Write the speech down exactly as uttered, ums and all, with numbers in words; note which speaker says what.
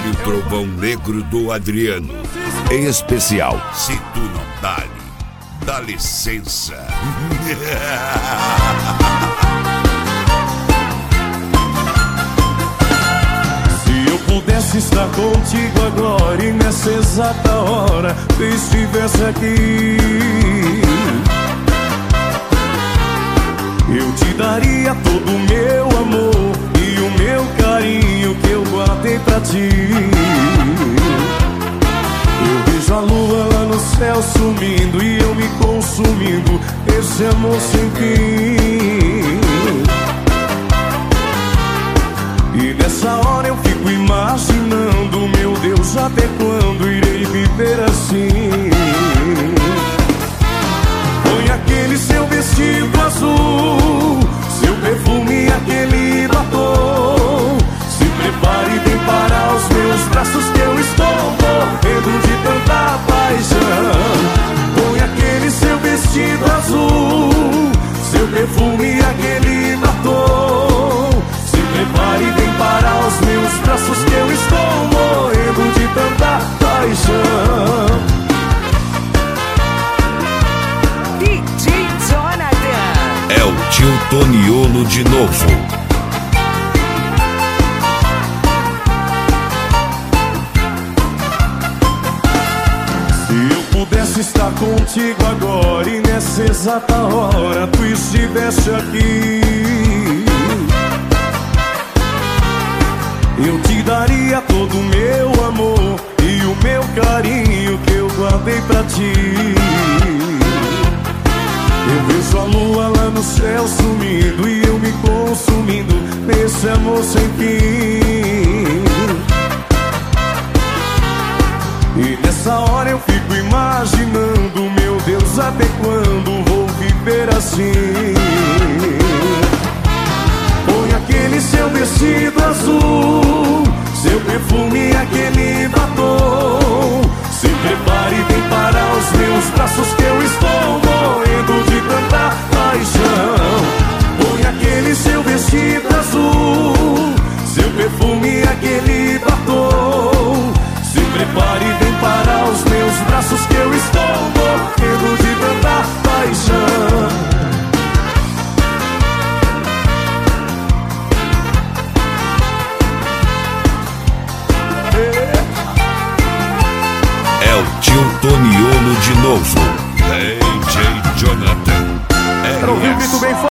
Speaker 1: Dá-lhe o trovão negro do Adriano. Em especial, se tu não dá-lhe, dá licença.
Speaker 2: Se eu pudesse estar contigo agora e nessa exata hora tu estivesse aqui, eu te daria todo o meu amor e o meu carinho que eu guardei pra ti. Eu vejo a lua lá no céu sumindo e eu me consumindo, esse amor sem fim. E nessa hora eu fico imaginando, meu Deus, até quando irei viver assim? Põe aquele seu vestido azul, seu perfume e aquele batom. Se prepare bem para os meus braços que eu estou morrendo de tanta paixão. Põe aquele seu vestido azul, seu perfume e aquele batom. Se prepare bem para os meus braços que eu estou morrendo de tanta paixão.
Speaker 3: D J Jonathan.
Speaker 1: É o tio Toniolo de novo.
Speaker 2: Se eu pudesse estar contigo agora e nessa exata hora tu estivesse aqui, eu te daria todo o meu amor e o meu carinho que eu guardei pra ti. Eu vejo a lua lá no céu sumindo e eu me consumindo nesse amor sem fim. E nessa hora eu fico imaginando, meu Deus, até quando vou viver assim? Põe aquele seu vestido azul, seu perfume e aquele batom. Se prepare bem para os meus braços que eu estou morrendo de tanta paixão. Põe aquele seu vestido azul, seu perfume e aquele batom. Se prepare bem para os meus braços que eu estou morrendo de tanta paixão.
Speaker 1: É o tio Toniolo de novo. D J Jonathan. É
Speaker 2: Quero ouvir muito bem.